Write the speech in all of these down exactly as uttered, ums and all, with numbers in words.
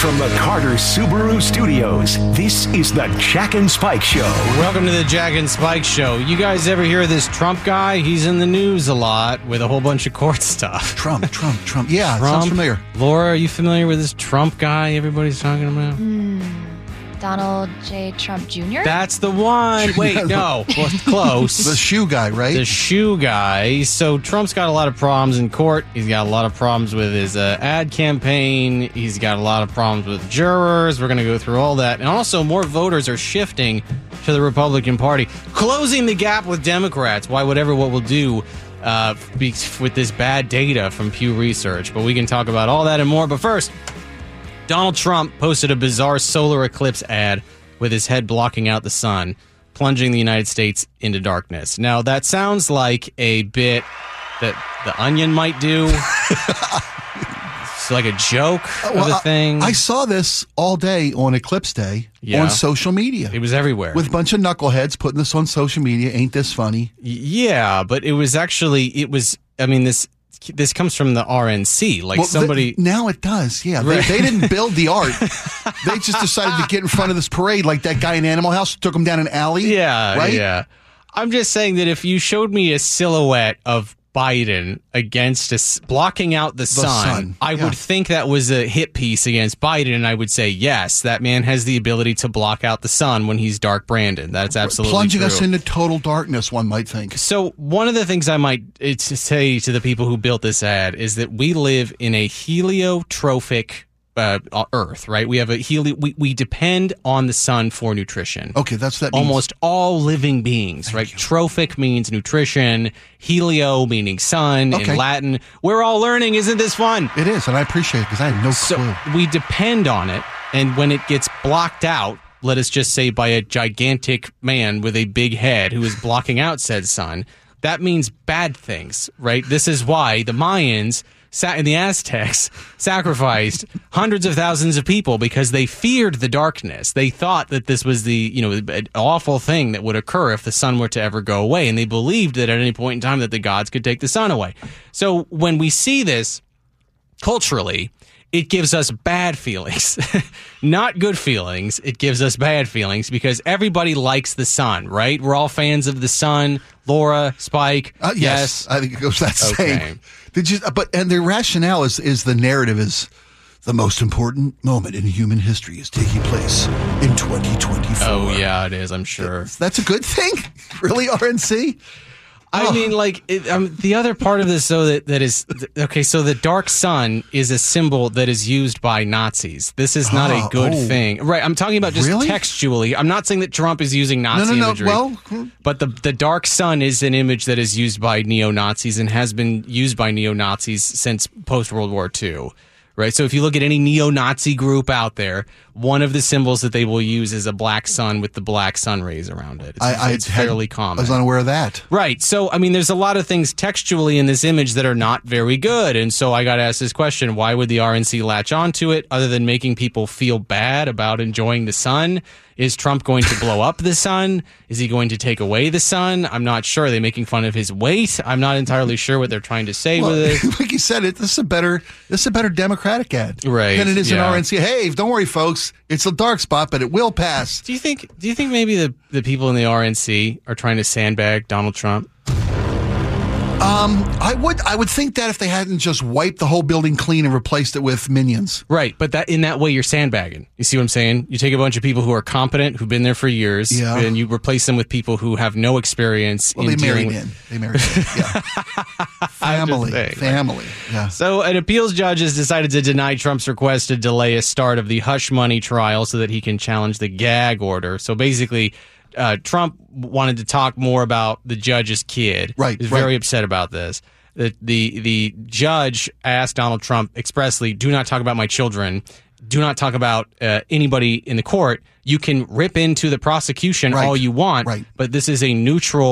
From the Carter Subaru Studios, this is the Jack and Spike Show. Welcome to the Jack and Spike Show. You guys ever hear of this Trump guy? He's in the news a lot with a whole bunch of court stuff. Trump, Trump, Trump. Yeah, Trump. Sounds familiar. Laura, are you familiar with this Trump guy everybody's talking about? Mm, Donald J. Trump Junior? That's the one. Wait, no. Well, close. The shoe guy, right? The shoe guy. So Trump's got a lot of problems in court. He's got a lot of problems with his uh, ad campaign. He's got a lot of problems with jurors. We're going to go through all that. And also, more voters are shifting to the Republican Party, closing the gap with Democrats. Why, whatever what we'll do uh, with this bad data from Pew Research. But we can talk about all that and more. But first, Donald Trump posted a bizarre solar eclipse ad with his head blocking out the sun, plunging the United States into darkness. Now, that sounds like a bit that The Onion might do. It's like a joke Uh, of well, a thing. I, I saw this all day on Eclipse Day Yeah. on social media. It was everywhere. With a bunch of knuckleheads putting this on social media. Ain't this funny? Y- Yeah, but it was actually, it was, I mean, this this comes from the R N C. Like Well, somebody... th- now it does, yeah. Right. They, they didn't build the art. They just decided to get in front of this parade like that guy in Animal House took him down an alley. Yeah, right? yeah. I'm just saying that if you showed me a silhouette of Biden against us blocking out the, sun, sun, I yeah. would think that was a hit piece against Biden, and I would say, yes, that man has the ability to block out the sun when he's dark Brandon. That's absolutely Plunging true. us into total darkness, one might think. So one of the things I might uh, to say to the people who built this ad is that we live in a heliotrophic uh, Earth, right? We have a heli- we, we depend on the sun for nutrition. Okay, that's that means. Almost all living beings, right? you. Trophic means nutrition, helio meaning sun Okay. in Latin. We're all learning. Isn't this fun? It is, and I appreciate it because I had no So clue. we depend on it, and when it gets blocked out, let us just say by a gigantic man with a big head who is blocking out said sun, that means bad things, right? This is why the Mayans and the Aztecs sacrificed hundreds of thousands of people because they feared the darkness. They thought that this was the, you know, an awful thing that would occur if the sun were to ever go away. And they believed that at any point in time that the gods could take the sun away. So when we see this culturally, it gives us bad feelings, not good feelings. It gives us bad feelings because everybody likes the sun, right? We're all fans of the sun. Laura, Spike, Uh, yes, I think it goes that Okay. saying. Did you? But and the rationale is is the narrative is the most important moment in human history is taking place in twenty twenty-four. Oh yeah, it is. I'm sure. That's a good thing, really, R N C. I Oh. mean, like it, um, the other part of this, though, that that is okay. So the dark sun is a symbol that is used by Nazis. This is not Oh, a good oh. thing, right? I'm talking about just Really? textually. I'm not saying that Trump is using Nazi no, no, no. imagery. Well, But the the dark sun is an image that is used by neo-Nazis and has been used by neo-Nazis since post-World War Two, right? So if you look at any neo-Nazi group out there, one of the symbols that they will use is a black sun with the black sun rays around it. It's, I, I it's had- fairly common. I was unaware of that. Right. So, I mean, there's a lot of things textually in this image that are not very good. And so I got to ask this question. Why would the R N C latch onto it other than making people feel bad about enjoying the sun? Is Trump going to blow up the sun? Is he going to take away the sun? I'm not sure. Are they making fun of his weight? I'm not entirely sure what they're trying to say Well, with it. like you said, it this is a better this is a better Democratic ad Right, than it is an yeah. R N C. Hey, don't worry, folks. It's a dark spot, but it will pass. Do you think? Do you think maybe the, the people in the R N C are trying to sandbag Donald Trump? Um, I would I would think that if they hadn't just wiped the whole building clean and replaced it with minions. Right, but that in that way you're sandbagging. You see what I'm saying? You take a bunch of people who are competent, who've been there for years, Yeah. and you replace them with people who have no experience Well, in they married dealing with. in. They married in. Yeah. family. saying, like- family. Yeah. So, an appeals judge has decided to deny Trump's request to delay a start of the hush money trial so that he can challenge the gag order. So basically, uh, Trump wanted to talk more about the judge's kid. Right, He's right. very upset about this. The, the the judge asked Donald Trump expressly, do not talk about my children. Do not talk about uh, anybody in the court. You can rip into the prosecution Right, all you want, right. but this is a neutral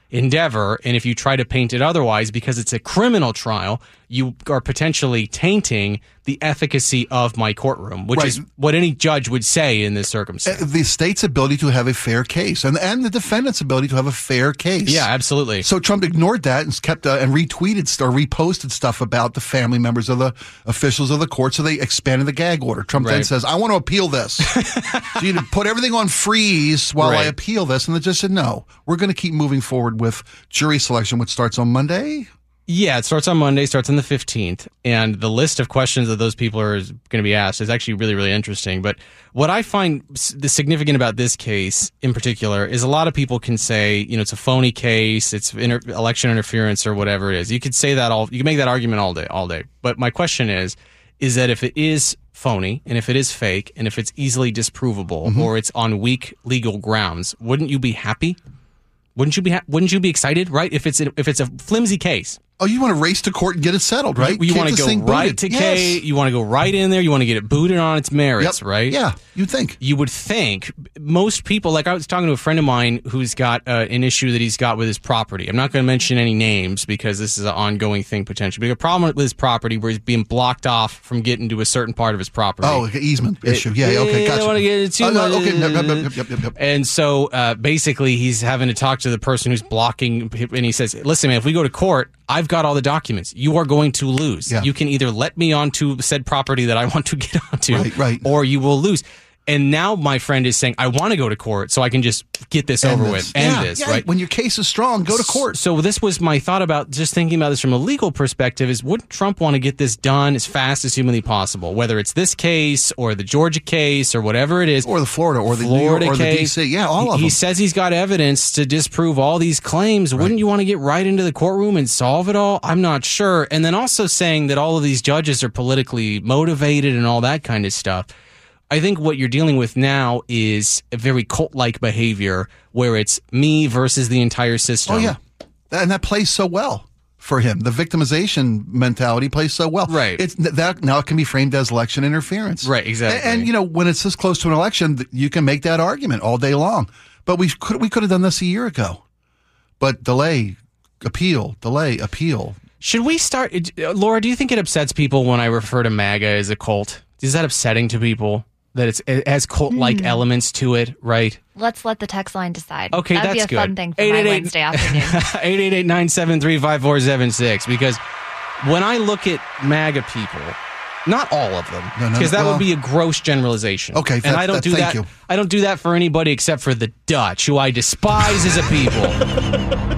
endeavor. And if you try to paint it otherwise, because it's a criminal trial, you are potentially tainting the efficacy of my courtroom, which Right. is what any judge would say in this circumstance. Uh, The state's ability to have a fair case and, and the defendant's ability to have a fair case. Yeah, absolutely. So Trump ignored that and kept uh, and retweeted st- or reposted stuff about the family members of the officials of the court. So they expanded the gag order. Trump then Right. says, I want to appeal this. So you need to put everything on freeze while I Right. appeal this. And they just said, no, we're going to keep moving forward with jury selection, which starts on Monday. Yeah, it starts on Monday, starts on the fifteenth, and the list of questions that those people are going to be asked is actually really, really interesting. But what I find s- the significant about this case in particular is a lot of people can say, you know, it's a phony case, it's inter- election interference or whatever it is. You could say that all, you can make that argument all day, all day. But my question is, is that if it is phony and if it is fake and if it's easily disprovable Mm-hmm. or it's on weak legal grounds, wouldn't you be happy? Wouldn't you be ha- Wouldn't you be excited, right? If it's a, if it's a flimsy case. Oh, you want to race to court and get it settled, right? You, you Get want to this go thing right booted. to Yes. K. You want to go right in there. You want to get it booted on its merits, Yep. right? Yeah, you'd think. You would think most people, like I was talking to a friend of mine who's got uh, an issue that he's got with his property. I'm not going to mention any names because this is an ongoing thing potentially. But he got a problem with his property where he's being blocked off from getting to a certain part of his property. Oh, okay, easement issue. Yeah, yeah, okay, I gotcha. don't want to get into too Oh, no, much. okay, yep, yep, yep, yep, yep, yep. And so uh, basically, he's having to talk to the person who's blocking, and he says, "Listen, man, if we go to court, I've got all the documents. You are going to lose. Yeah. You can either let me onto said property that I want to get onto, Right, right. or you will lose." And now my friend is saying, "I want to go to court so I can just get this End over this. with, end Yeah, this, yeah, right?" When your case is strong, go to court. So this was my thought about just thinking about this from a legal perspective is wouldn't Trump want to get this done as fast as humanly possible, whether it's this case or the Georgia case or whatever it is. Or the Florida or the Florida New York or the D case. C. Yeah, all he, of them. He says he's got evidence to disprove all these claims. Wouldn't you want to get right into the courtroom and solve it all? I'm not sure. And then also saying that all of these judges are politically motivated and all that kind of stuff. I think what you're dealing with now is a very cult-like behavior where it's me versus the entire system. Oh, yeah. And that plays so well for him. The victimization mentality plays so well. Right. It's that now it can be framed as election interference. Right, exactly. And, and, you know, when it's this close to an election, you can make that argument all day long. But we could we could have done this a year ago. But delay, appeal, delay, appeal. Should we start, Laura, do you think it upsets people when I refer to MAGA as a cult? Is that upsetting to people? That it's, it has cult-like Mm. elements to it, right? Let's let the text line decide. Okay, That'd that's be a good. fun thing for my Wednesday afternoon. eight eight eight, nine seven three, five four seven six. Because when I look at MAGA people, not all of them, No, no, because that well- would be a gross generalization. Okay, and that- I don't that- do thank that. you. I don't do that for anybody except for the Dutch, who I despise as a people.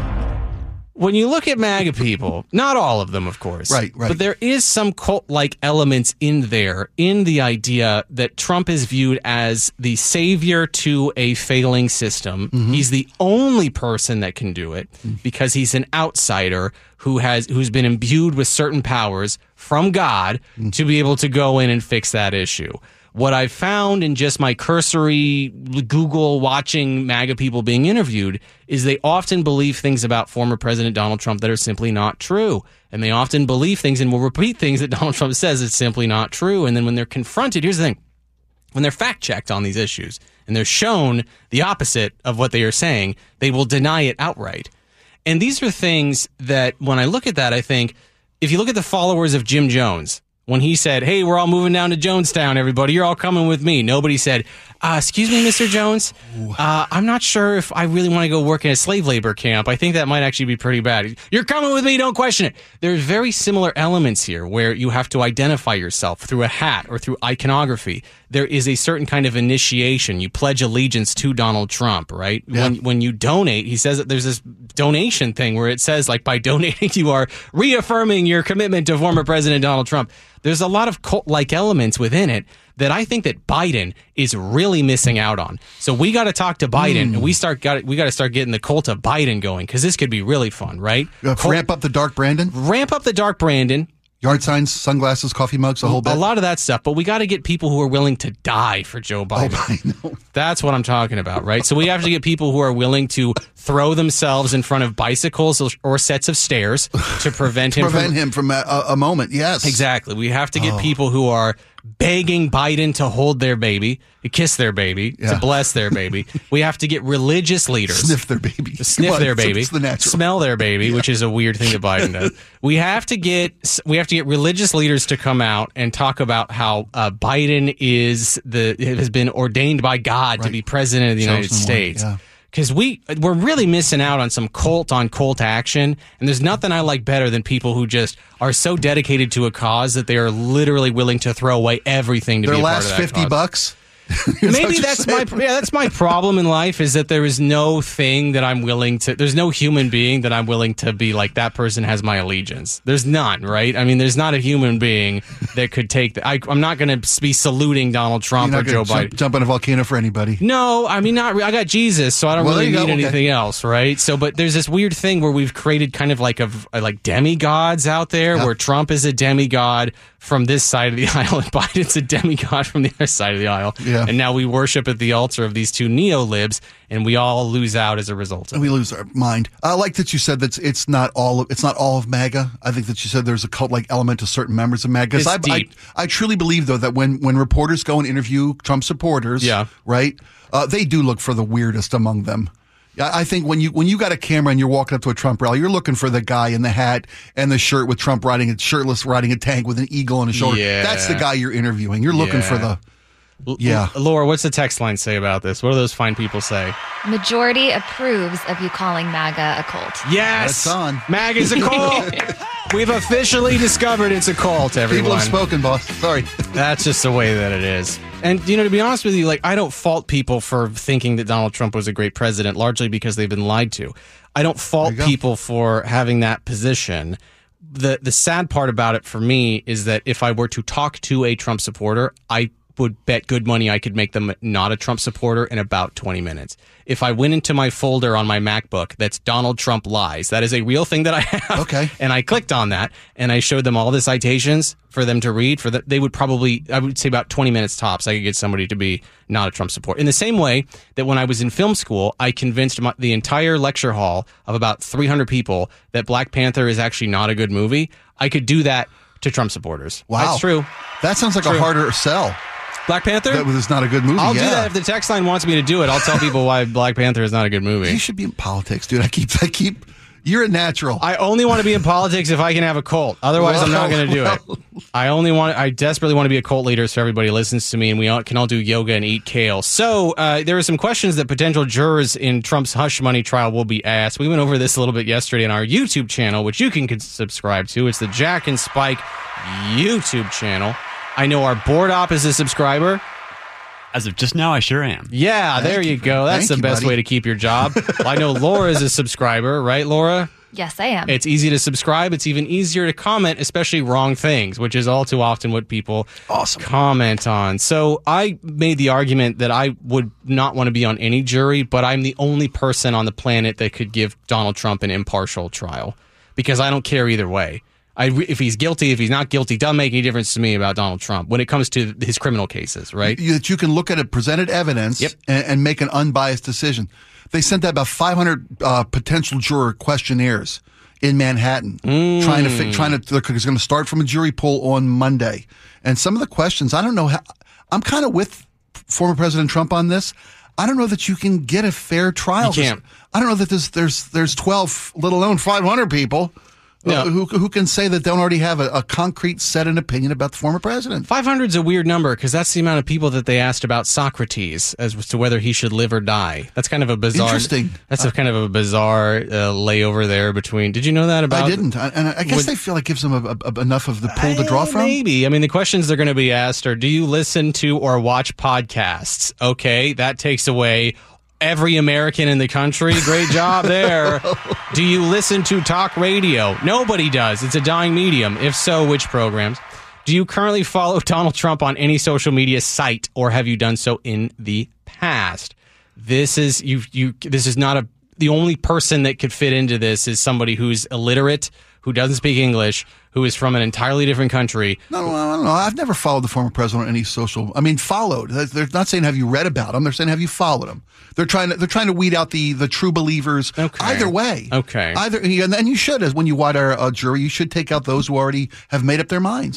When you look at MAGA people, not all of them, of course. Right, right. But there is some cult-like elements in there, in the idea that Trump is viewed as the savior to a failing system. Mm-hmm. He's the only person that can do it because he's an outsider who has who's been imbued with certain powers from God Mm. to be able to go in and fix that issue. What I've found in just my cursory Google watching MAGA people being interviewed is they often believe things about former President Donald Trump that are simply not true. And they often believe things and will repeat things that Donald Trump says is simply not true. And then when they're confronted, here's the thing. When they're fact-checked on these issues and they're shown the opposite of what they are saying, they will deny it outright. And these are things that when I look at that, I think, if you look at the followers of Jim Jones, when he said, "Hey, we're all moving down to Jonestown, everybody. You're all coming with me." Nobody said, uh, "Excuse me, Mister Jones. Uh, I'm not sure if I really want to go work in a slave labor camp. I think that might actually be pretty bad." "You're coming with me. Don't question it." There's very similar elements here where you have to identify yourself through a hat or through iconography. There is a certain kind of initiation. You pledge allegiance to Donald Trump, right? Yeah. When when you donate, he says that there's this donation thing where it says, like, by donating, you are reaffirming your commitment to former President Donald Trump. There's a lot of cult-like elements within it that I think that Biden is really missing out on. So we got to talk to Biden, Hmm. and we start got we got to start getting the cult of Biden going, because this could be really fun, right? Uh, Cult- ramp up the dark Brandon, ramp up the dark Brandon. yard signs, sunglasses, coffee mugs, a whole bit. A lot of that stuff, but we got to get people who are willing to die for Joe Biden. Oh, I know. That's what I'm talking about, right? So we have to get people who are willing to throw themselves in front of bicycles or sets of stairs to prevent him Prevent from him from a, a moment. Yes. Exactly. We have to get people who are begging Biden to hold their baby, to kiss their baby, Yeah. to bless their baby. We have to get religious leaders. Sniff their baby. Sniff Come on, their it's- baby, it's the natural. smell their baby, which is a weird thing that Biden does. We have to get we have to get religious leaders to come out and talk about how uh, Biden is the has been ordained by God to Right. be president of the United Chosen one, States. yeah. Because we we're really missing out on some cult on cult action, and there's nothing I like better than people who just are so dedicated to a cause that they are literally willing to throw away everything to Their be a part of last that fifty cause. bucks. Maybe that's my yeah, that's my problem in life is that there is no thing that I'm willing to. There's no human being that I'm willing to be like that person has my allegiance. There's none, right? I mean, there's not a human being that could take. The, I, I'm not going to be saluting Donald Trump You're or not Joe gonna Biden. jump, jump on a volcano for anybody. No, I mean not. Re- I got Jesus, so I don't Well, really there need you go. anything Okay. else, right? So, but there's this weird thing where we've created kind of like a v- like demigods out there, Yeah. where Trump is a demigod from this side of the aisle and Biden's a demigod from the other side of the aisle. Yeah. And now we worship at the altar of these two neo-libs, and we all lose out as a result of it. We lose our mind. I like that you said that it's not all. Of, it's not all of MAGA. I think that you said there's a cult-like element to certain members of MAGA. 'Cause It's I, I, deep. I truly believe though that when when reporters go and interview Trump supporters, Yeah. right, uh, they do look for the weirdest among them. I I think when you when you got a camera and you're walking up to a Trump rally, you're looking for the guy in the hat and the shirt with Trump riding it, shirtless riding a tank with an eagle on his shoulder. Yeah. That's the guy you're interviewing. You're looking for Yeah. the yeah. L- Laura, what's the text line say about this? What do those fine people say? Majority approves of you calling MAGA a cult. Yes, That's on. MAGA's a cult. We've officially discovered it's a cult, everyone. People have spoken, boss. Sorry. That's just the way that it is. And, you know, to be honest with you, like, I don't fault people for thinking that Donald Trump was a great president, largely because they've been lied to. I don't fault There you go. people for having that position. The the sad part about it for me is that if I were to talk to a Trump supporter, I would bet good money I could make them not a Trump supporter in about twenty minutes. If I went into my folder on my MacBook that's Donald Trump lies, that is a real thing that I have. Okay. And I clicked on that and I showed them all the citations for them to read. For that, they would probably, I would say about twenty minutes tops, I could get somebody to be not a Trump supporter. In the same way that when I was in film school, I convinced my, the entire lecture hall of about three hundred people that Black Panther is actually not a good movie. I could do that to Trump supporters. Wow. That's true. That sounds like True. a harder sell. Black Panther? That was not a good movie. I'll yeah. do that if the text line wants me to do it. I'll tell people why Black Panther is not a good You movie. should be in politics, dude. I keep, I keep. You're a natural. I only want to be in politics if I can have a cult. Otherwise, I'm not Well, going to do well. it. I only want. I desperately want to be a cult leader, so everybody listens to me, and we all, can all do yoga and eat kale. So uh, there are some questions that potential jurors in Trump's hush money trial will be asked. We went over this a little bit yesterday on our YouTube channel, which you can con- subscribe to. It's the Jack and Spike YouTube channel. I know our board op is a subscriber. As of just now, I sure am. Yeah, there you go. That's Thank the you, best buddy. way to keep your job. Well, I know Laura is a subscriber, right, Laura? Yes, I am. It's easy to subscribe. It's even easier to comment, especially wrong things, which is all too often what people Awesome. comment on. So I made the argument that I would not want to be on any jury, but I'm the only person on the planet that could give Donald Trump an impartial trial because I don't care either way. I, if he's guilty, if he's not guilty, doesn't make any difference to me about Donald Trump when it comes to his criminal cases, right? You- that you can look at it, presented evidence, Yep. and, and make an unbiased decision. They sent out about five hundred uh, potential juror questionnaires in Manhattan, trying to fi- trying to. It's going to start from a jury poll on Monday, and some of the questions I don't know. How, I'm kind of with former President Trump on this. I don't know that you can get a fair trial. You can't. I don't know that there's there's there's twelve, let alone five hundred people. No. Uh, who who can say that they don't already have a, a concrete set and opinion about the former president? five hundred is a weird number because that's the amount of people that they asked about Socrates as to whether he should live or die. That's kind of a bizarre. Interesting. That's a kind of a bizarre uh, layover there between. Did you know that about? I didn't, I, and I guess Would- they feel like it gives them a, a, enough of the pool to draw Eh, from. Maybe. I mean, the questions they're going to be asked are: do you listen to or watch podcasts? Okay, that takes away every American in the country. Great job there. Do you listen to talk radio? Nobody does. It's a dying medium. If so, which programs? Do you currently follow Donald Trump on any social media site, or have you done so in the past? This is you. You. This is not a. The only person that could fit into this is somebody who's illiterate, who doesn't speak English, who is from an entirely different country. No, no, I don't know. I've never followed the former president on any social. I mean, followed. They're not saying have you read about him. They're saying have you followed him. They're trying to. They're trying to weed out the the true believers. Okay. Either way. Okay. Either and then you should, as when you wide our uh, jury, you should take out those who already have made up their minds.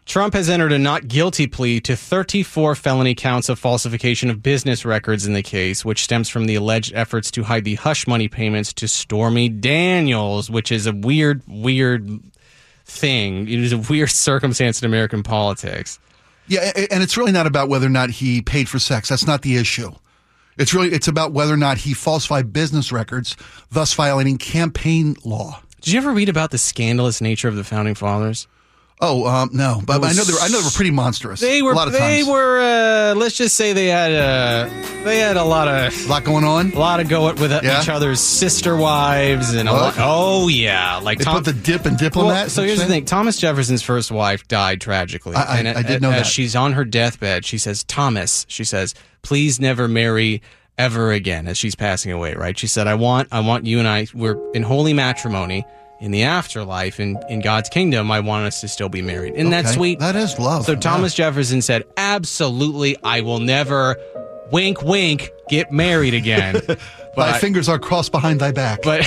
Trump has entered a not guilty plea to thirty-four felony counts of falsification of business records in the case, which stems from the alleged efforts to hide the hush money payments to Stormy Daniels, which is a weird, weird thing. It is a weird circumstance in American politics. Yeah, and it's really not about whether or not he paid for sex. That's not the issue. It's really it's about whether or not he falsified business records, thus violating campaign law. Did you ever read about the scandalous nature of the Founding Fathers? Oh, um, no, but was- I know they were, I know they were pretty monstrous. They were. a lot of they times. were. Uh, let's just say they had. Uh, they had a lot of. a lot going on. A lot of go with Yeah. each other's sister wives and a Oh. lot. Oh yeah, like They Tom. put the dip and diplomat. Well, so here's the thing: Thomas Jefferson's first wife died tragically. I- I- and I did know as that. she's on her deathbed, she says, "Thomas," she says, "please never marry ever again." As she's passing away, right? She said, "I want, I want you and I. We're in holy matrimony." In the afterlife, in, in God's kingdom, I want us to still be married. Isn't that Okay. sweet? That is love. So Yeah. Thomas Jefferson said, absolutely, I will never, wink, wink, get married again. Thy But, fingers are crossed behind thy back. but,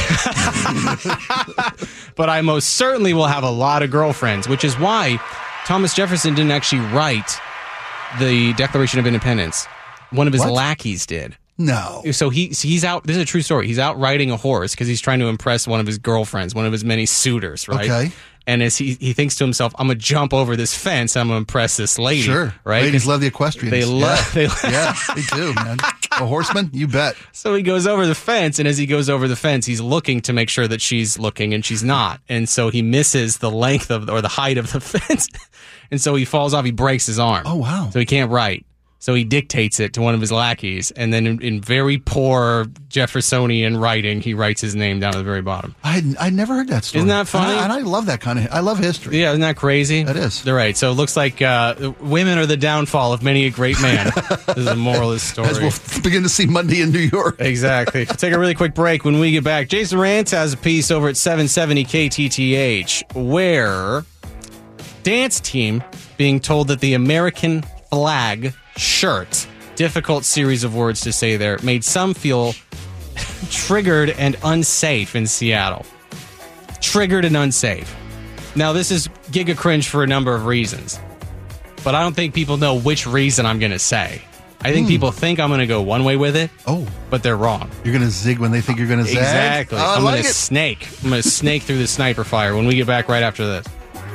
but I most certainly will have a lot of girlfriends, which is why Thomas Jefferson didn't actually write the Declaration of Independence. One of his What? lackeys did. no. So he so he's out. This is a true story. He's out riding a horse because he's trying to impress one of his girlfriends, one of his many suitors, right? Okay. And as he he thinks to himself, "I'm gonna jump over this fence. I'm gonna impress this lady." Sure. right? Ladies 'Cause love the equestrians. They love. They Yeah. yeah, they do, man. A horseman? You bet. So he goes over the fence, and as he goes over the fence, he's looking to make sure that she's looking, and she's not. And so he misses the length of or the height of the fence, and so he falls off. He breaks his arm. Oh, wow. So he can't write. So he dictates it to one of his lackeys, and then in, in very poor Jeffersonian writing, he writes his name down at the very bottom. I I never heard that story. Isn't that funny? And I, and I love that kind of. I love history. Yeah, isn't that crazy? That is. They're right. So it looks like uh, women are the downfall of many a great man. This is the moral of the story. As we'll begin to see Monday in New York. Exactly. We'll take a really quick break. When we get back, Jason Rantz has a piece over at seven seventy K T T H where dance team being told that the American flag shirt, difficult series of words to say there, made some feel triggered and unsafe in Seattle. Triggered and unsafe. Now, this is giga cringe for a number of reasons, but I don't think people know which reason I'm going to say. I think people think I'm going to go one way with it, Oh, but they're wrong. you're going to zig when they think you're going to zag? Exactly. I I'm like going to it. snake. I'm going to snake through the sniper fire when we get back right after this.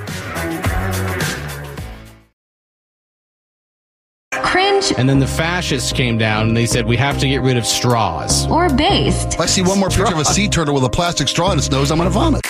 Cringe And then the fascists came down and they said, we have to get rid of straws. or based. If I see one more picture of a sea turtle with a plastic straw in its nose, I'm going to vomit.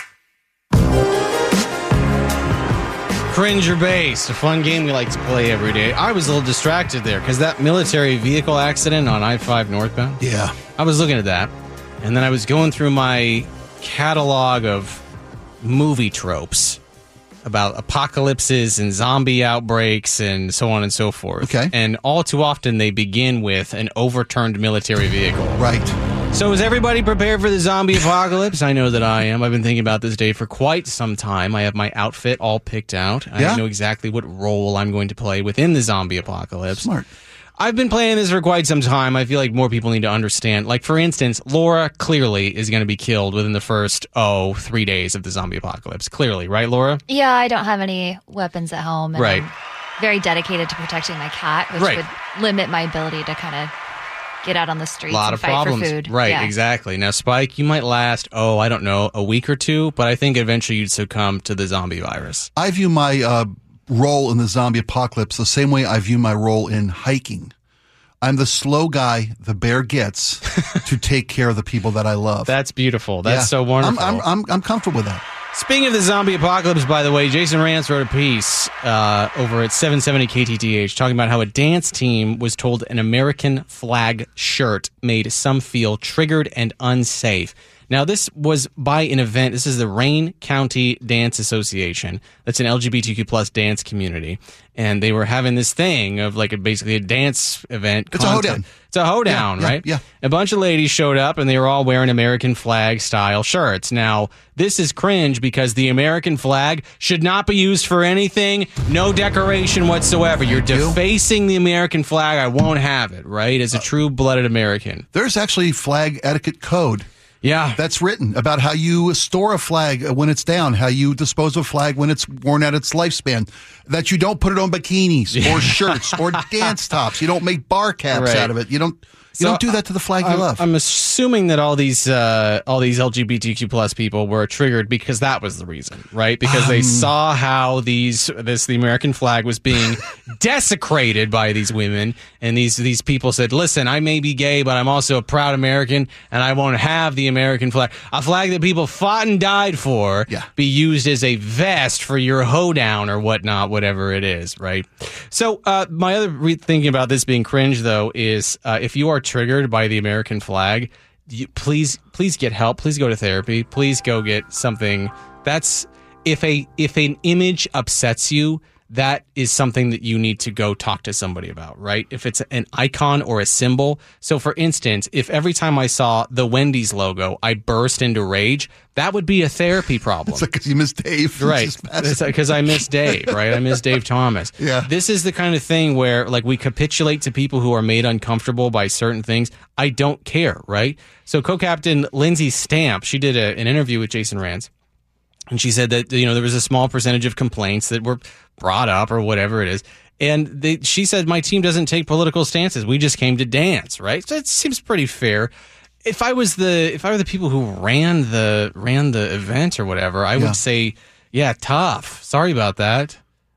Cringe or based, a fun game we like to play every day. I was a little distracted there because that military vehicle accident on I five northbound, Yeah. I was looking at that, and then I was going through my catalog of movie tropes about apocalypses and zombie outbreaks and so on and so forth. Okay. And all too often they begin with an overturned military vehicle. Right. So is everybody prepared for the zombie apocalypse? I know that I am. I've been thinking about this day for quite some time. I have my outfit all picked out. Yeah? I know exactly what role I'm going to play within the zombie apocalypse. Smart. I've been playing this for quite some time. I feel like more people need to understand. Like, for instance, Laura clearly is going to be killed within the first, oh, three days of the zombie apocalypse. Clearly, right, Laura? Yeah, I don't have any weapons at home. And Right. I'm very dedicated to protecting my cat, which Right. would limit my ability to kind of get out on the streets A lot and of fight problems. for food. Right, Yeah. exactly. Now, Spike, you might last, oh, I don't know, a week or two, but I think eventually you'd succumb to the zombie virus. I view my uh, role in the zombie apocalypse the same way I view my role in hiking. I'm the slow guy the bear gets to take care of the people that I love. That's beautiful. That's Yeah. so wonderful. I'm, I'm, I'm, I'm comfortable with that. Speaking of the zombie apocalypse, by the way, Jason Rantz wrote a piece uh, over at seven seventy K T T H talking about how a dance team was told an American flag shirt made some feel triggered and unsafe. Now, this was by an event. This is the Rain County Dance Association. That's an L G B T Q plus dance community. And they were having this thing of like a, basically a dance event. It's a concept. hoedown. It's a hoedown, Yeah, yeah, right? yeah. A bunch of ladies showed up and they were all wearing American flag style shirts. Now, this is cringe because the American flag should not be used for anything, no decoration whatsoever. You're you. defacing the American flag. I won't have it, right? As a true blooded American. There's actually flag etiquette code. Yeah. That's written about how you store a flag when it's down, how you dispose of a flag when it's worn out its lifespan, that you don't put it on bikinis or shirts or dance tops. You don't make bar caps Right. out of it. You don't you So, don't do that to the flag you I'm, love. I'm assuming that all these uh, all these L G B T Q plus people were triggered because that was the reason, right? Because they saw how these this the American flag was being desecrated by these women, and these these people said, "Listen, I may be gay, but I'm also a proud American, and I won't have the American flag, a flag that people fought and died for, Yeah. be used as a vest for your hoedown or whatnot, whatever it is, right?" So uh, my other re- thinking about this being cringe, though, is uh, if you are triggered by the American flag, you, please please get help. Please go to therapy. Please go get something. That's if a if an image upsets you, that is something that you need to go talk to somebody about, right? If it's an icon or a symbol. So for instance, if every time I saw the Wendy's logo, I burst into rage, that would be a therapy problem. It's because you miss Dave. Right, It's just passive. because I miss Dave, right? I miss Dave Thomas. Yeah. This is the kind of thing where, like, we capitulate to people who are made uncomfortable by certain things. I don't care, right? So, co-captain Lindsay Stamp, she did a, an interview with Jason Rands, and she said that, you know, there was a small percentage of complaints that were brought up or whatever it is. And they, she said, my team doesn't take political stances. We just came to dance, right? So it seems pretty fair. If I was the if I were the people who ran the ran the event or whatever, I Yeah. would say, yeah, tough. Sorry about that.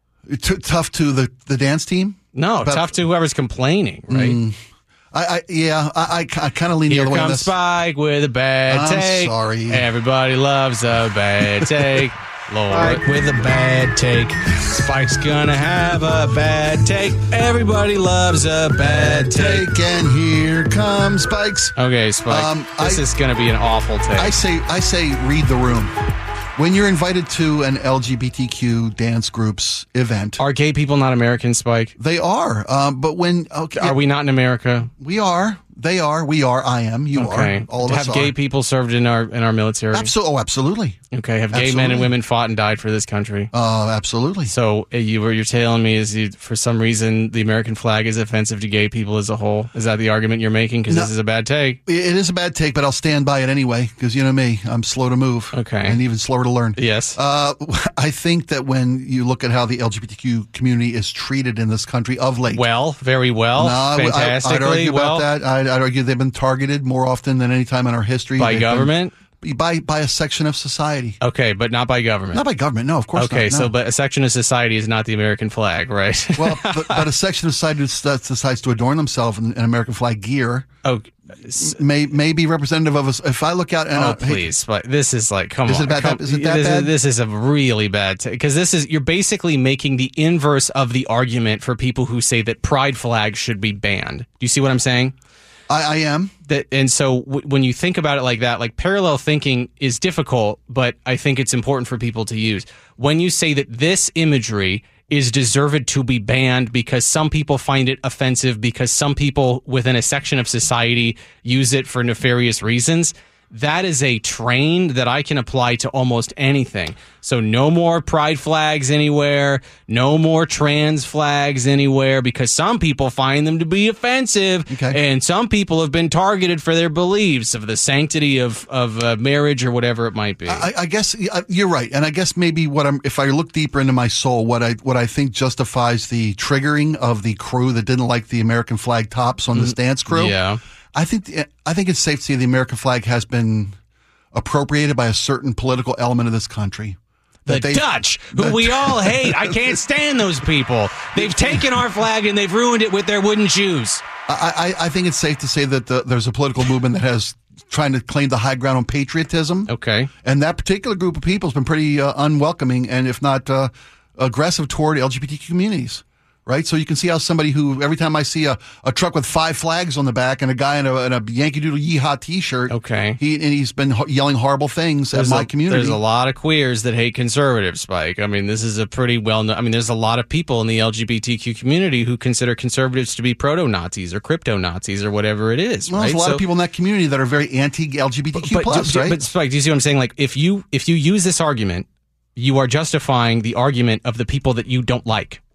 T- tough to the, the dance team? No, About- tough to whoever's complaining, right? Mm, I, I yeah, I, I, I kind of lean the Here other way on comes this. Spike with a bad I'm take. sorry. Everybody loves a bad take. Lord with a bad take. Spike's gonna have a bad take. Everybody loves a bad take. Take and here comes Spikes. Okay, Spike. Um, this I- is gonna be an awful take. I say I say read the room. When you're invited to an L G B T Q dance group's event, Are gay people not American, Spike? they are. Um, but when okay, Are we not in America? we are. They are. We are. I am. You Okay. are. All of Have us gay are. people served in our in our military? Absolutely. Oh, absolutely. Okay. Have gay men Absolutely. and women fought and died for this country? Uh, absolutely. So uh, you what you're telling me is you, for some reason the American flag is offensive to gay people as a whole. Is that the argument you're making? Because No. this is a bad take. It it is a bad take, but I'll stand by it anyway because you know me. I'm slow to move. Okay. And even slower to learn. Yes. Uh, I think that when you look at how the L G B T Q community is treated in this country of late, Well, very well, No, I- I- fantastically I'd argue well. about that. I'd, I'd argue they've been targeted more often than any time in our history. By They've been- government? by by a section of society. Okay, but not by government. Not by government. No, of course okay, not. no. so but a section of society is not the American flag, right? well, but, but a section of society that decides to adorn themselves in, in American flag gear oh, s- may may be representative of us. If I look out and oh, uh, hey, please! But this is like, come Is on. it bad- come- is it that this, bad? This is a really bad because this is you're basically making the inverse of the argument for people who say that pride flags should be banned. Do you see what I'm saying? I, I am. That and so w- when you think about it like that, like parallel thinking is difficult, but I think it's important for people to use. When you say that this imagery is deserved to be banned because some people find it offensive, because some people within a section of society use it for nefarious reasons, that is a train that I can apply to almost anything. So no more pride flags anywhere, no more trans flags anywhere, because some people find them to be offensive, Okay. and some people have been targeted for their beliefs of the sanctity of of uh, marriage or whatever it might be. I, I guess uh, you're right, and I guess maybe what I'm. If I look deeper into my soul, what I what I think justifies the triggering of the crew that didn't like the American flag tops on this dance crew. yeah. I think the, I think it's safe to say the American flag has been appropriated by a certain political element of this country. The That they- Dutch, who that- we all hate. I can't stand those people. They've taken our flag and they've ruined it with their wooden shoes. I, I, I think it's safe to say that the, there's a political movement that has trying to claim the high ground on patriotism. Okay. And that particular group of people has been pretty uh, unwelcoming and, if not uh, aggressive toward L G B T Q communities. Right? So you can see how somebody who, every time I see a, a truck with five flags on the back and a guy in a, in a Yankee Doodle Yeehaw t-shirt, Okay. he, and he's been ho- yelling horrible things There's at my a, community. There's a lot of queers that hate conservatives, Spike. I mean, this is a pretty well known. I mean, there's a lot of people in the L G B T Q community who consider conservatives to be proto Nazis or crypto Nazis or whatever it is. Well, right? there's a lot So- of people in that community that are very anti-L G B T Q but, plus, do- right? But Spike, do you see what I'm saying? Like, if you if you use this argument, you are justifying the argument of the people that you don't like.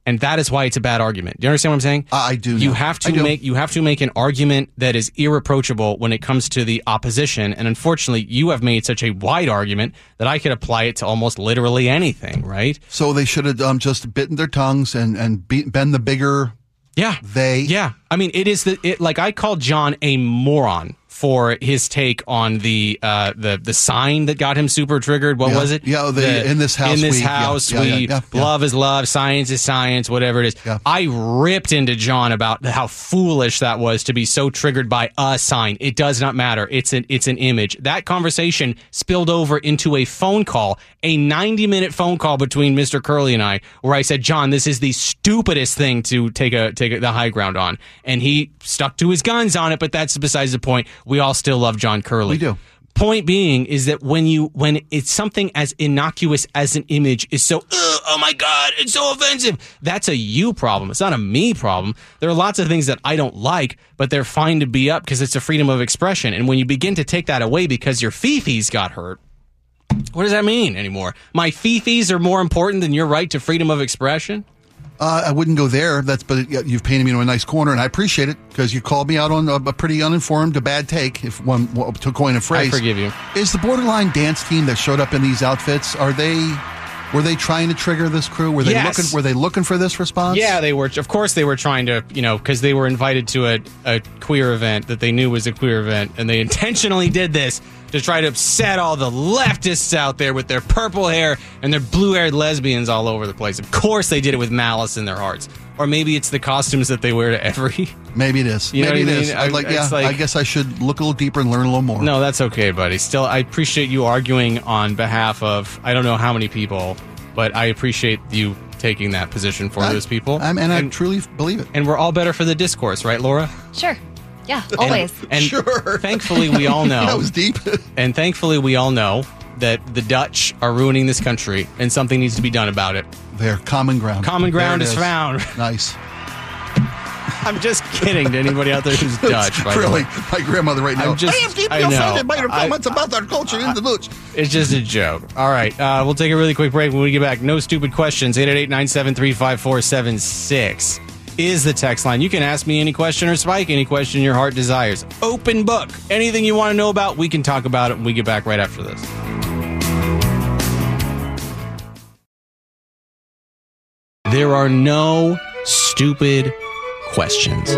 And that is why it's a bad argument. Do you understand what I'm saying? Uh, I do. You now. have to I do. make you have to make an argument that is irreproachable when it comes to the opposition. And unfortunately, you have made such a wide argument that I could apply it to almost literally anything, right? So they should have um, just bitten their tongues and and be, been the bigger. Yeah. They. Yeah. I mean, it is the it, like I called John a moron for his take on the uh, the the sign that got him super triggered. What Yeah. was it? Yeah, the In This House In this We- yeah, house, yeah, we yeah, yeah, yeah. love is love, science is science, whatever it is. Yeah. I ripped into John about how foolish that was to be so triggered by a sign. It does not matter. It's an it's an image. That conversation spilled over into a phone call, a ninety minute phone call between Mister Curley and I, where I said, John, this is the stupidest thing to take a take a, the high ground on, and he stuck to his guns on it. But that's besides the point. We all still love John Curley. We do. Point being is that when you when it's something as innocuous as an image is so, "Ugh, oh my God, it's so offensive," that's a you problem. It's not a me problem. There are lots of things that I don't like, but they're fine to be up because it's a freedom of expression. And when you begin to take that away because your fifis got hurt, what does that mean anymore? My fifis are more important than your right to freedom of expression? Uh, I wouldn't go there. That's but yeah, you've painted me into a nice corner, and I appreciate it because you called me out on a, a pretty uninformed, a bad take, if one well, to coin a phrase. I forgive you. Is the Borderline dance team that showed up in these outfits? Are they? Were they trying to trigger this crew? Were they Yes. looking? Were they looking for this response? Yeah, they were. Of course, they were trying to, you know, because they were invited to a, a queer event that they knew was a queer event, and they intentionally did this to try to upset all the leftists out there with their purple hair and their blue-haired lesbians all over the place. Of course, they did it with malice in their hearts. Or maybe it's the costumes that they wear to every... Maybe it is. You know Maybe what I it mean? is. I'd like, I- yeah, it's like- I guess I should look a little deeper and learn a little more. No, that's okay, buddy. Still, I appreciate you arguing on behalf of, I don't know how many people, but I appreciate you taking that position for I- those people. I'm, and, I and, truly believe it. and we're all better for the discourse, right, Laura? Sure. Yeah, always. And Sure. thankfully, we all know. That was deep. And thankfully, we all know that the Dutch are ruining this country, and something needs to be done about it. There, common ground. Common ground There it is found. Nice. I'm just kidding to anybody out there who's Dutch. By the really, way. my grandmother right now. I'm just- I am deeply I know. offended by your I- comments about our culture in the Dutch. It's just a joke. All right, uh, we'll take a really quick break. When we get back, no stupid questions. eight eight eight, nine seven three, five four seven six is the text line. You can ask me any question or Spike any question your heart desires. Open book. Anything you want to know about, we can talk about it when we get back right after this. There are no stupid questions.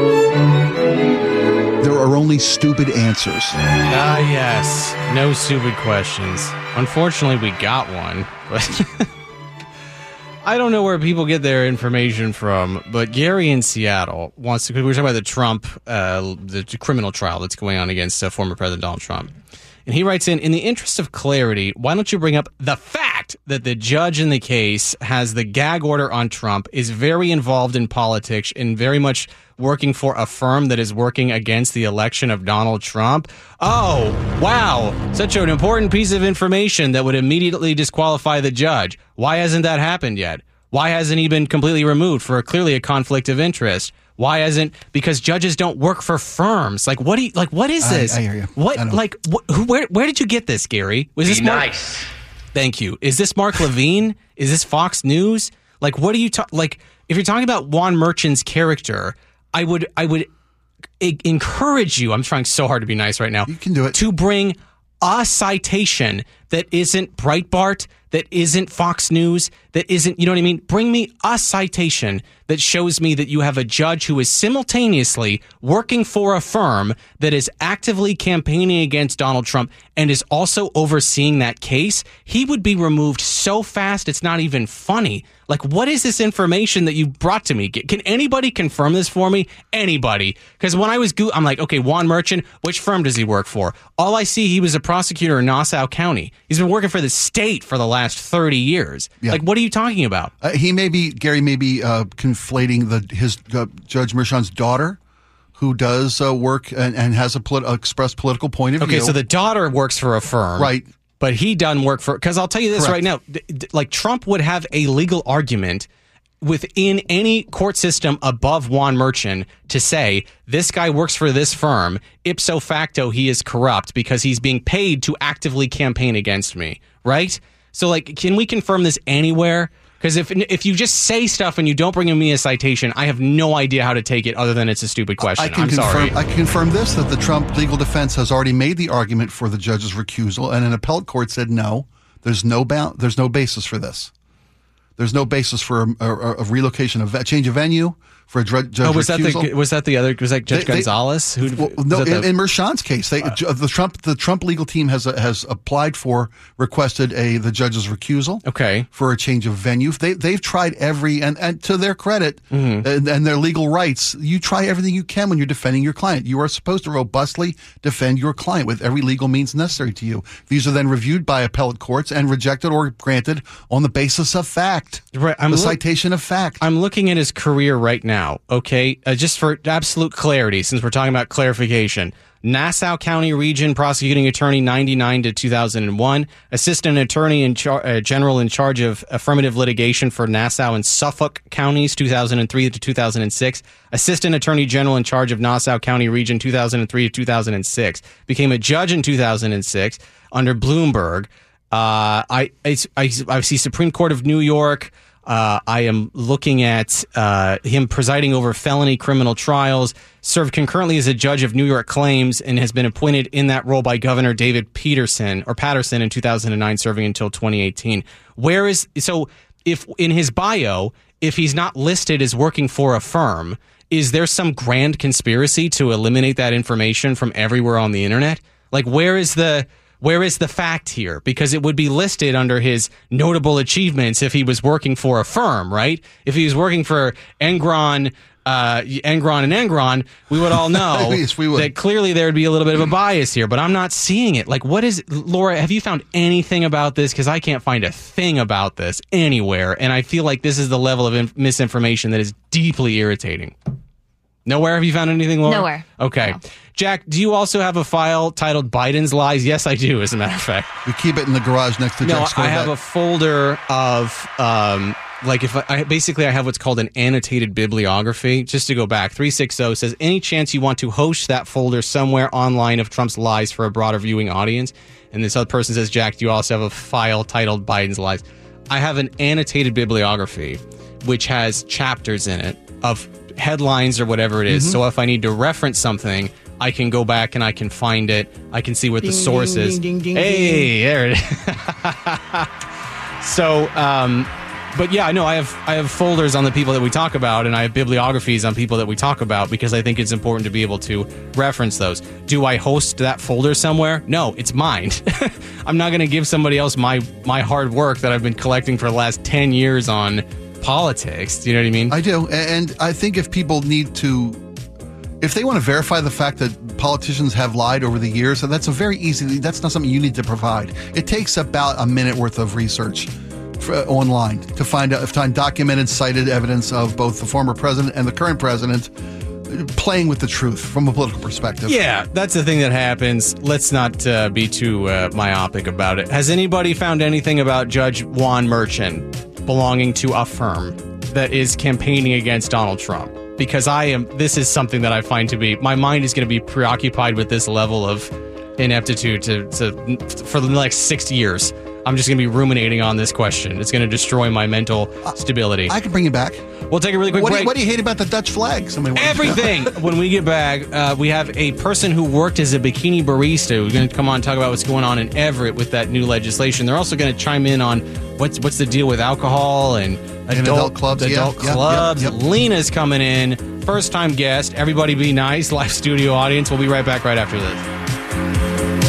There are only stupid answers. Ah, yes. No stupid questions. Unfortunately, we got one, but I don't know where people get their information from, but Gary in Seattle wants to, we were talking about the Trump, uh, the criminal trial that's going on against uh, former President Donald Trump. And he writes in, in the interest of clarity, why don't you bring up the fact that the judge in the case has the gag order on Trump, is very involved in politics and very much working for a firm that is working against the election of Donald Trump? Oh, wow. Such an important piece of information that would immediately disqualify the judge. Why hasn't that happened yet? Why hasn't he been completely removed for a, clearly a conflict of interest? Why hasn't? Because judges don't work for firms. Like what? Do you, like what is I- this? I hear you. What? I know. Like wh- who, where? Where did you get this, Gary? Was this Mark? Nice. Thank you. Is this Mark Levine? Is this Fox News? Like what are you talking? Like if you're talking about Juan Merchan's character, I would I would e- encourage you. I'm trying so hard to be nice right now. You can do it. To bring a citation that isn't Breitbart, that isn't Fox News, that isn't, you know what I mean? Bring me a citation that shows me that you have a judge who is simultaneously working for a firm that is actively campaigning against Donald Trump and is also overseeing that case. He would be removed so fast it's not even funny. Like, what is this information that you brought to me? Can anybody confirm this for me? Anybody? Because when I was, go- I'm like, okay, Juan Merchan, which firm does he work for? All I see, he was a prosecutor in Nassau County. He's been working for the state for the last thirty years. Yeah. Like, what are you talking about? Uh, he may be, Gary may be uh, conflating the his uh, Judge Merchan's daughter, who does uh, work and, and has a polit- uh, expressed political point of Okay, view. so the daughter works for a firm. Right. But he doesn't work for, because I'll tell you this Correct. right now, d- d- like Trump would have a legal argument within any court system above Juan Merchan to say this guy works for this firm, ipso facto he is corrupt because he's being paid to actively campaign against me, right? So like, can we confirm this anywhere? Because if if you just say stuff and you don't bring me a citation, I have no idea how to take it other than it's a stupid question. I can I'm confirm, sorry. I can confirm this, that the Trump legal defense has already made the argument for the judge's recusal, and an appellate court said no, there's no ba- there's no basis for this. There's no basis for a, a, a relocation of a change of venue for a dr- judge Oh, was recusal. that the was that the other was that Judge They- they- Gonzalez? Who Well, was no, that in, the- in Merchan's case, they, uh, the Trump the Trump legal team has has applied for, requested a the judge's recusal. Okay. For a change of venue. They they've tried every and, and to their credit Mm-hmm. and, and their legal rights, you try everything you can when you're defending your client. You are supposed to robustly defend your client with every legal means necessary to you. These are then reviewed by appellate courts and rejected or granted on the basis of fact. Right, I'm the look- citation of fact. I'm looking at his career right now, okay? Uh, just for absolute clarity, since we're talking about clarification. Nassau County Region Prosecuting Attorney ninety-nine to two thousand one, Assistant Attorney in char- uh, General in charge of affirmative litigation for Nassau and Suffolk Counties two thousand three to two thousand six, Assistant Attorney General in charge of Nassau County Region two thousand three to two thousand six, became a judge in two thousand six under Bloomberg. Uh, I, I, I, I see Supreme Court of New York. Uh, I am looking at uh, him presiding over felony criminal trials, served concurrently as a judge of New York claims, and has been appointed in that role by Governor David Peterson or Patterson in two thousand nine, serving until twenty eighteen. Where is so if in his bio, if he's not listed as working for a firm, is there some grand conspiracy to eliminate that information from everywhere on the internet? Like, where is the Where is the fact here? Because it would be listed under his notable achievements if he was working for a firm, right? If he was working for Enron, uh, Enron and Enron, we would all know Yes, we would. that clearly there would be a little bit of a bias here. But I'm not seeing it. Like, what is Laura? Have you found anything about this? Because I can't find a thing about this anywhere, and I feel like this is the level of in- misinformation that is deeply irritating. Nowhere have you found anything, Laura? Nowhere. Okay. No. Jack, do you also have a file titled Biden's Lies? Yes, I do, as a matter of fact. We keep it in the garage next to No, Jack's I have Corvette. a folder of, um, like, if I, I basically I have what's called an annotated bibliography. Just to go back, three sixty says, any chance you want to host that folder somewhere online of Trump's lies for a broader viewing audience? And this other person says, Jack, do you also have a file titled Biden's Lies? I have an annotated bibliography, which has chapters in it of headlines or whatever it is. Mm-hmm. So if I need to reference something, I can go back and I can find it. I can see what the source is. Hey, there it is. So, um, but yeah, I know I have I have folders on the people that we talk about, and I have bibliographies on people that we talk about because I think it's important to be able to reference those. Do I host that folder somewhere? No, it's mine. I'm not going to give somebody else my my hard work that I've been collecting for the last ten years on politics. Do you know what I mean? I do. And I think if people need to, if they want to verify the fact that politicians have lied over the years, that's a very easy, that's not something you need to provide. It takes about a minute worth of research for, online to find out, find documented, cited evidence of both the former president and the current president playing with the truth from a political perspective. Yeah, that's the thing that happens. Let's not uh, be too uh, myopic about it. Has anybody found anything about Judge Juan Merchan belonging to a firm that is campaigning against Donald Trump? Because I am, this is something that I find to be, my mind is going to be preoccupied with this level of ineptitude to, to for the next six years. I'm just going to be ruminating on this question. It's going to destroy my mental stability. I can bring you back. We'll take a really quick What do, break. you, what do you hate about the Dutch flag? Somebody wants to know. Everything. When we get back, uh, we have a person who worked as a bikini barista who's going to come on and talk about what's going on in Everett with that new legislation. They're also going to chime in on what's what's the deal with alcohol and adult, And adult clubs, yeah, Adult yeah, yeah, clubs. yep. Lena's coming in. First time guest. Everybody be nice. Live studio audience. We'll be right back right after this.